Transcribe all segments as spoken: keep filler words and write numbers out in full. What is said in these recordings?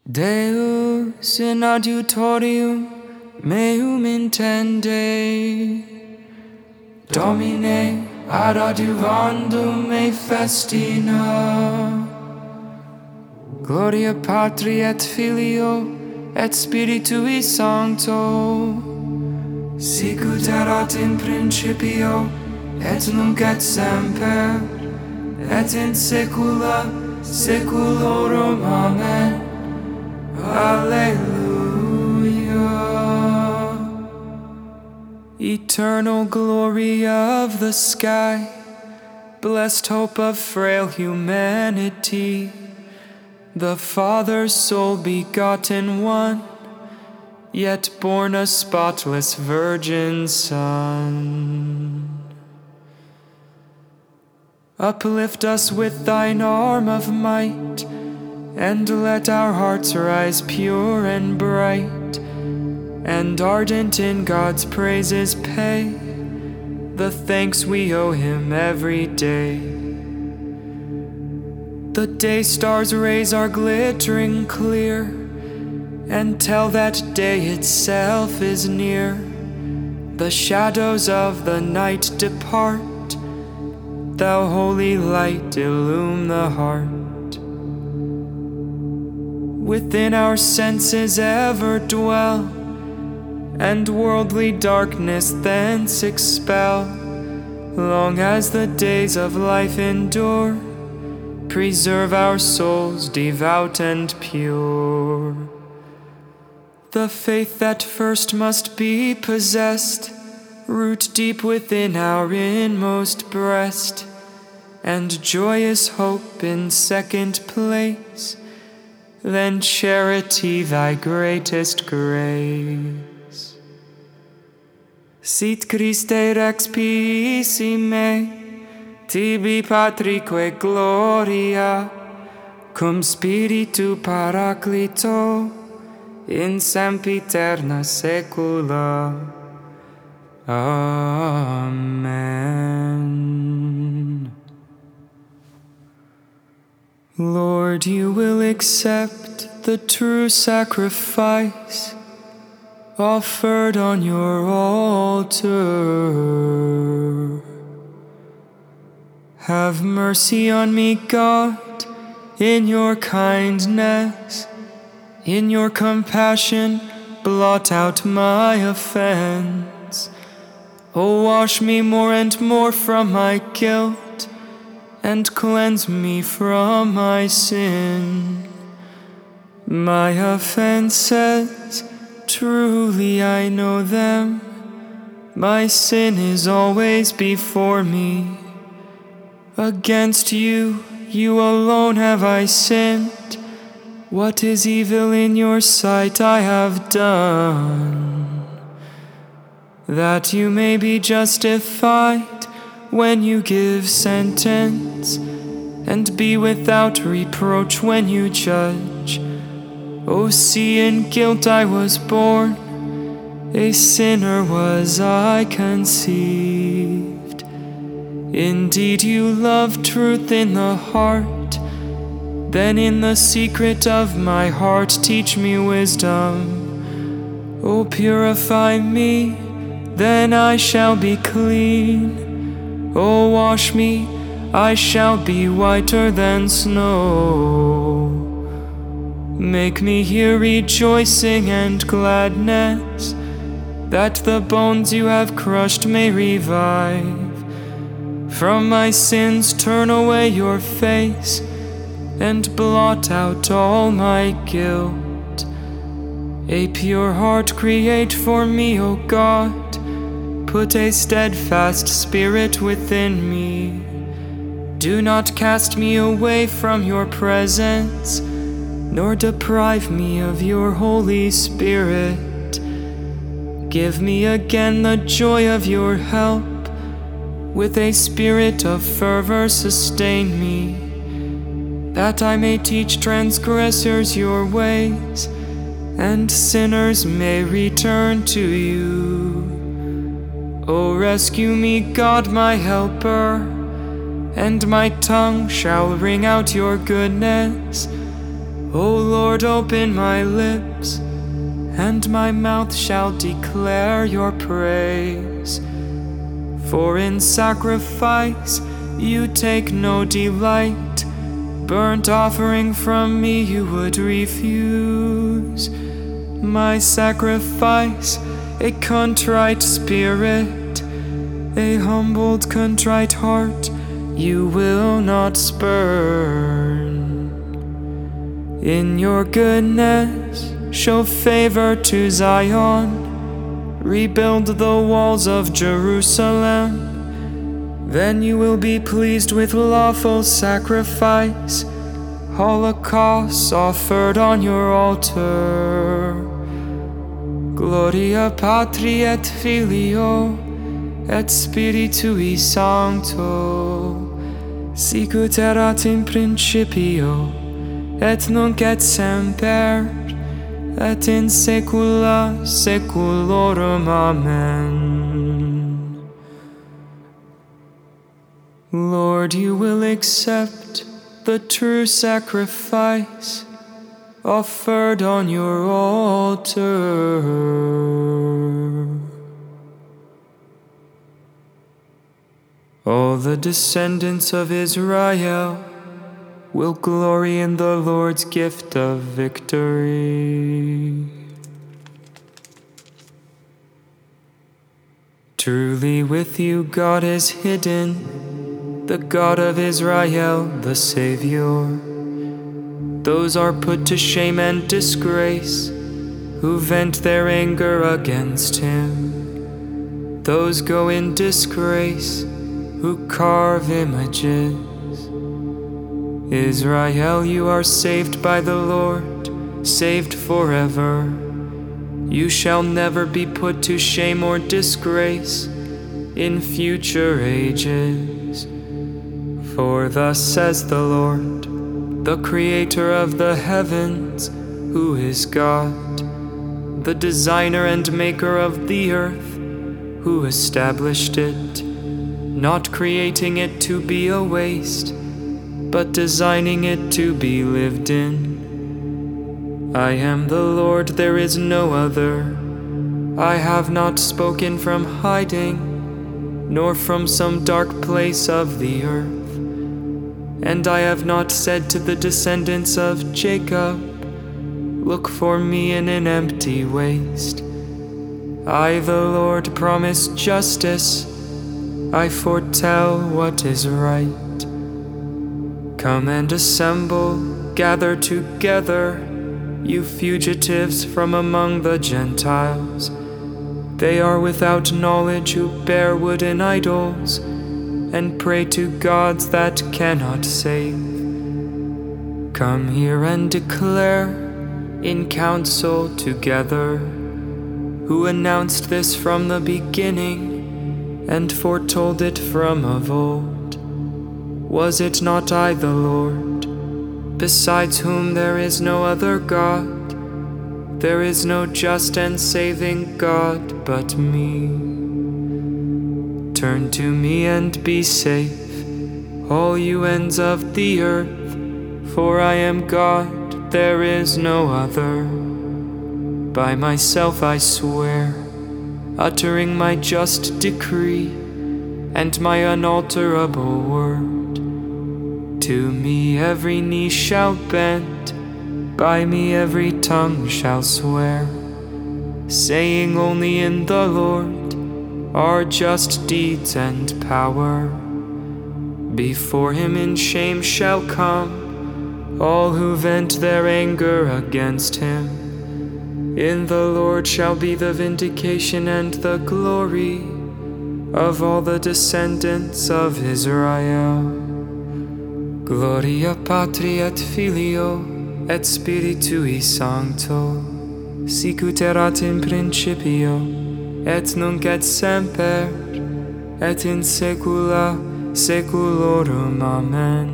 Deus in adiutorium meum intende, Domine ad adiuvandum me festina. Gloria Patri et Filio et Spiritui Sancto, sicut erat in principio et nunc et semper et in saecula saeculorum. Amen. Alleluia. Eternal glory of the sky, blessed hope of frail humanity, the Father's sole begotten one, yet born a spotless virgin Son. Uplift us with thine arm of might, and let our hearts rise pure and bright, and ardent in God's praises pay the thanks we owe him every day. The day star's rays are glittering clear, and tell that day itself is near. The shadows of the night depart, thou holy light illume the heart. Within our senses ever dwell, and worldly darkness thence expel. Long as the days of life endure, preserve our souls devout and pure. The faith that first must be possessed, root deep within our inmost breast, and joyous hope in second place, then charity thy greatest grace. Sit Christe Rex piissime, tibi Patrique gloria, cum Spiritu Paraclito, in sempiterna saecula. Amen. Lord, you will accept the true sacrifice offered on your altar. Have mercy on me, God, in your kindness. In your compassion, blot out my offense. Oh, wash me more and more from my guilt, and cleanse me from my sin. My offenses, truly I know them. My sin is always before me. Against you, you alone have I sinned. What is evil in your sight I have done, that you may be justified when you give sentence, and be without reproach when you judge. O see, in guilt I was born, a sinner was I conceived. Indeed you love truth in the heart, then in the secret of my heart teach me wisdom. O purify me, then I shall be clean. O wash me, I shall be whiter than snow. Make me hear rejoicing and gladness, that the bones you have crushed may revive. From my sins turn away your face, and blot out all my guilt. A pure heart create for me, O God. Put a steadfast spirit within me. Do not cast me away from your presence, nor deprive me of your Holy Spirit. Give me again the joy of your help. With a spirit of fervor sustain me, that I may teach transgressors your ways, and sinners may return to you. O rescue me, God, my helper, and my tongue shall ring out your goodness. O Lord, open my lips, and my mouth shall declare your praise. For in sacrifice you take no delight, burnt offering from me you would refuse. My sacrifice, a contrite spirit, a humbled, contrite heart, you will not spurn. In your goodness, show favor to Zion, rebuild the walls of Jerusalem. Then you will be pleased with lawful sacrifice, holocausts offered on your altar. Gloria Patri et Filio et Spiritui Sancto, sicut erat in principio, et nunc et semper, et in saecula saeculorum. Amen. Lord, you will accept the true sacrifice offered on your altar. All the descendants of Israel will glory in the Lord's gift of victory. Truly with you God is hidden, the God of Israel, the Savior. Those are put to shame and disgrace who vent their anger against him. Those go in disgrace who carve images. Israel, you are saved by the Lord, saved forever. You shall never be put to shame or disgrace in future ages. For thus says the Lord, the Creator of the heavens, who is God, the designer and maker of the earth, who established it, not creating it to be a waste, but designing it to be lived in. I am the Lord, there is no other. I have not spoken from hiding, nor from some dark place of the earth. And I have not said to the descendants of Jacob, look for me in an empty waste. I, the Lord, promise justice. I foretell what is right. Come and assemble, gather together, you fugitives from among the Gentiles. They are without knowledge who bear wooden idols and pray to gods that cannot save. Come here and declare in council together, who announced this from the beginning and foretold it from of old. Was it not I, the Lord, besides whom there is no other God? There is no just and saving God but me. Turn to me and be safe, all you ends of the earth, for I am God, there is no other. By myself I swear, uttering my just decree and my unalterable word. To me every knee shall bend, by me every tongue shall swear, saying only in the Lord are just deeds and power. Before him in shame shall come all who vent their anger against him. In the Lord shall be the vindication and the glory of all the descendants of Israel. Gloria Patri et Filio et Spiritui Sancto, sicut erat in principio, et nunc et semper, et in saecula saeculorum. Amen.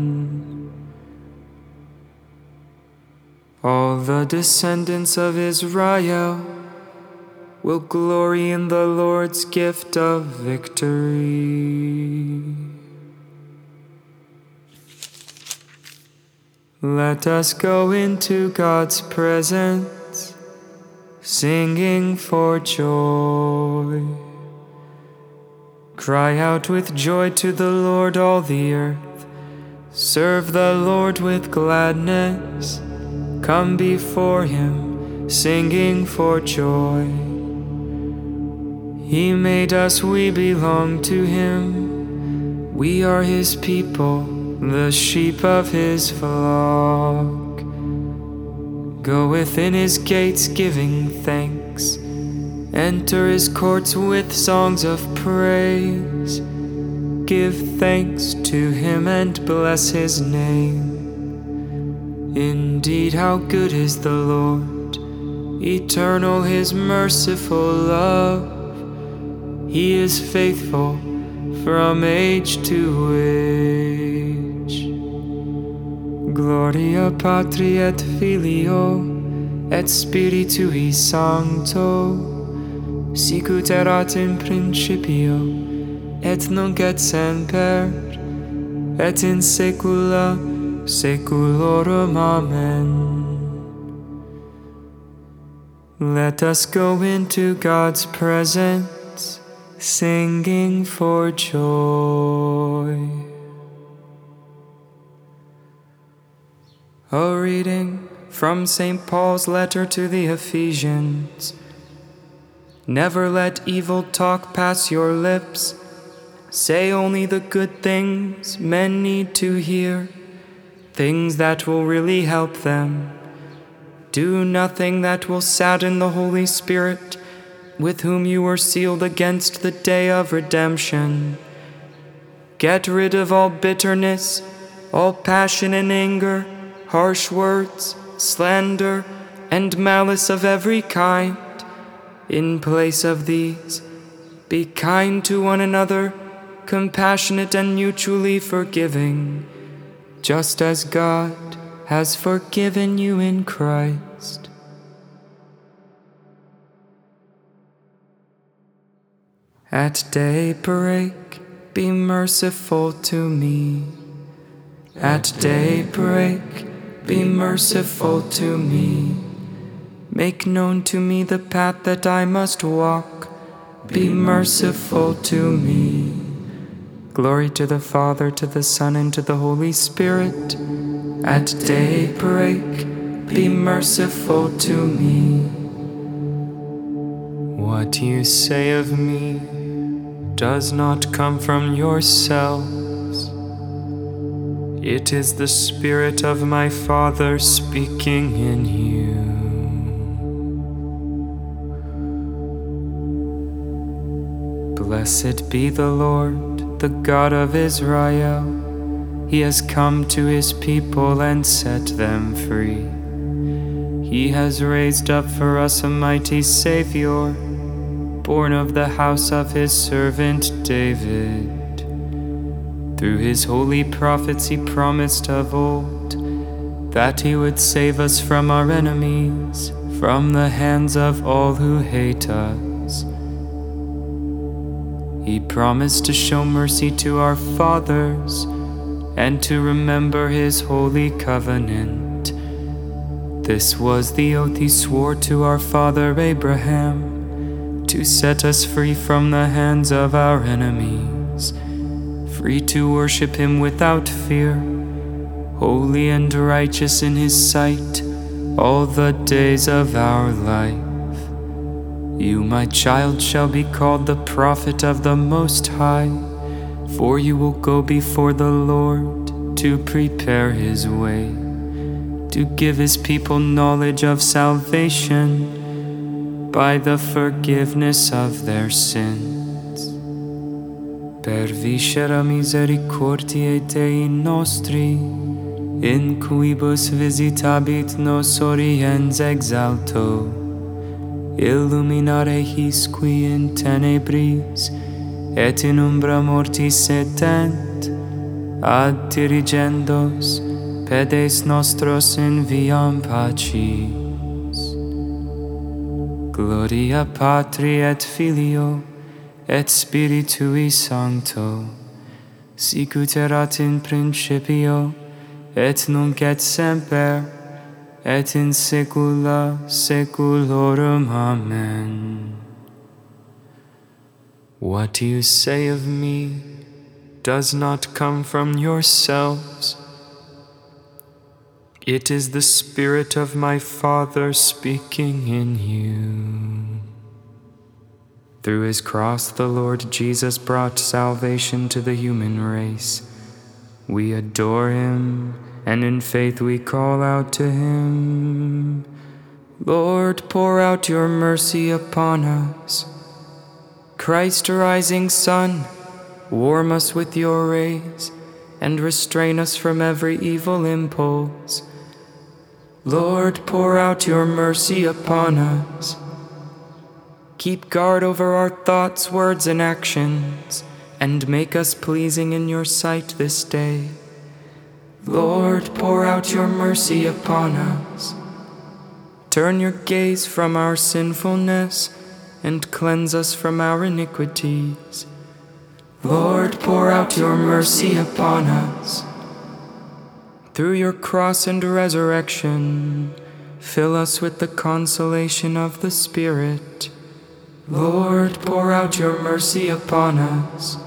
All the descendants of Israel will glory in the Lord's gift of victory. Let us go into God's presence, singing for joy. Cry out with joy to the Lord, all the earth. Serve the Lord with gladness. Come before Him, singing for joy. He made us, we belong to Him. We are His people, the sheep of His flock. Go within His gates giving thanks. Enter His courts with songs of praise. Give thanks to Him and bless His name. Indeed, how good is the Lord, eternal His merciful love. He is faithful from age to age. Gloria Patri et Filio et Spiritui Sancto, sicut erat in principio, et nunc et semper, et in saecula saeculorum. Amen. Let us go into God's presence, singing for joy. A reading from Saint Paul's letter to the Ephesians. Never let evil talk pass your lips. Say only the good things men need to hear, things that will really help them. Do nothing that will sadden the Holy Spirit, with whom you were sealed against the day of redemption. Get rid of all bitterness, all passion and anger, harsh words, slander, and malice of every kind. In place of these, be kind to one another, compassionate and mutually forgiving, just as God has forgiven you in Christ. At daybreak, be merciful to me. At daybreak, be merciful to me. Make known to me the path that I must walk. Be merciful to me. Glory to the Father, to the Son, and to the Holy Spirit. At daybreak, be merciful to me. What you say of me does not come from yourselves. It is the Spirit of my Father speaking in you. Blessed be the Lord, the God of Israel. He has come to His people and set them free. He has raised up for us a mighty Savior, born of the house of His servant David. Through His holy prophets He promised of old that He would save us from our enemies, from the hands of all who hate us. He promised to show mercy to our fathers and to remember His holy covenant. This was the oath He swore to our father Abraham, to set us free from the hands of our enemies, free to worship Him without fear, holy and righteous in His sight all the days of our life. You, my child, shall be called the prophet of the Most High, for you will go before the Lord to prepare His way, to give His people knowledge of salvation by the forgiveness of their sins. Per viscera misericordiae Dei nostri, in quibus visitabit nos oriens exalto, illuminare his qui in tenebris et in umbra mortis setent, ad dirigendos pedes nostros in viam pacis. Gloria Patri et Filio et Spiritui Sancto, sicut erat in principio et nunc et semper, et in saecula saeculorum. Amen. What you say of me does not come from yourselves. It is the Spirit of my Father speaking in you. Through his cross, the Lord Jesus brought salvation to the human race. We adore him, and in faith we call out to him. Lord, pour out your mercy upon us. Christ, rising sun, warm us with your rays, and restrain us from every evil impulse. Lord, pour out your mercy upon us. Keep guard over our thoughts, words, and actions, and make us pleasing in your sight this day. Lord, pour out your mercy upon us. Turn your gaze from our sinfulness and cleanse us from our iniquities. Lord, pour out your mercy upon us. Through your cross and resurrection, fill us with the consolation of the Spirit. Lord, pour out your mercy upon us.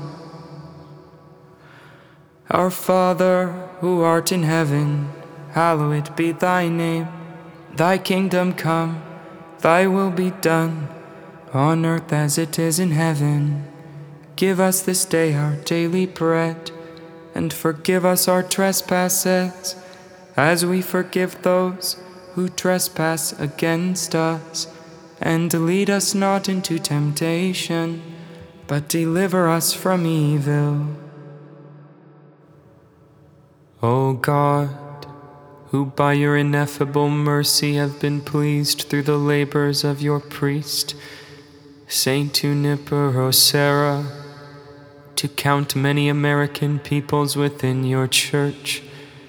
Our Father, who art in heaven, hallowed be thy name. Thy kingdom come, thy will be done, on earth as it is in heaven. Give us this day our daily bread, and forgive us our trespasses, as we forgive those who trespass against us. And lead us not into temptation, but deliver us from evil. O God, who by your ineffable mercy have been pleased through the labors of your priest, Saint Junipero Serra, to count many American peoples within your church,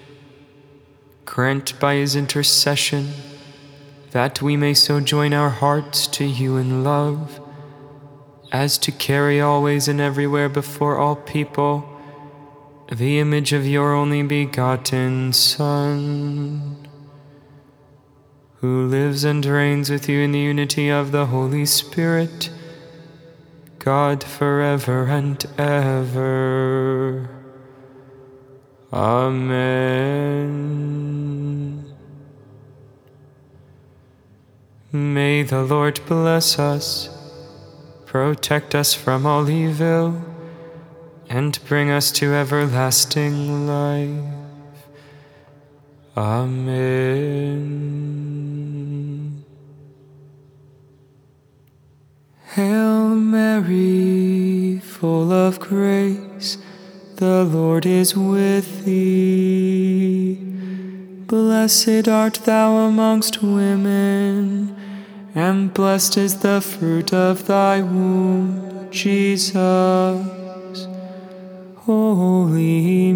grant by his intercession that we may so join our hearts to you in love, as to carry always and everywhere before all people the image of your only begotten Son, who lives and reigns with you in the unity of the Holy Spirit, God forever and ever. Amen. May the Lord bless us, protect us from all evil, and bring us to everlasting life. Amen. Hail Mary, full of grace, the Lord is with thee. Blessed art thou amongst women, and blessed is the fruit of thy womb, Jesus. Holy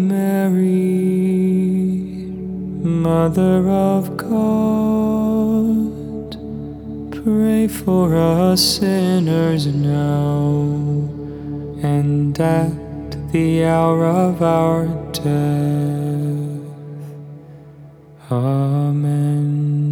Mary, Mother of God, pray for us sinners now and at the hour of our death. Amen.